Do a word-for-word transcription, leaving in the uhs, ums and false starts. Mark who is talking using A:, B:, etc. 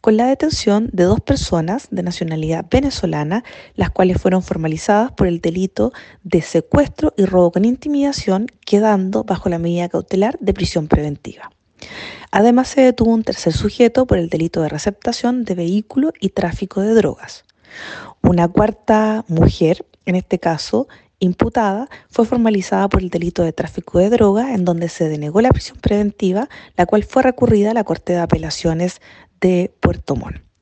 A: con la detención de dos personas de nacionalidad venezolana, las cuales fueron formalizadas por el delito de secuestro y robo con intimidación, quedando bajo la medida cautelar de prisión preventiva. Además, se detuvo un tercer sujeto por el delito de receptación de vehículo y tráfico de drogas. Una cuarta mujer, en este caso imputada, fue formalizada por el delito de tráfico de drogas, en donde se denegó la prisión preventiva, la cual fue recurrida a la Corte de Apelaciones de Puerto Montt.